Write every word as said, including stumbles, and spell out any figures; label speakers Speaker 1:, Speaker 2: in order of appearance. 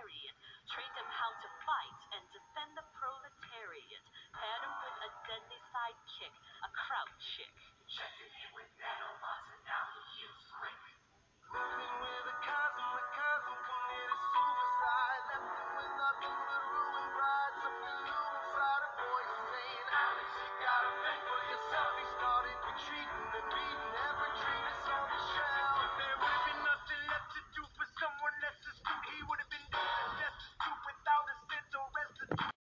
Speaker 1: chariot. Trained him how to fight and defend the proletariat. Paired him with a deadly sidekick, a kraut chick. Checking in with nanobots and now he feels slick. Living with a cosmic curse.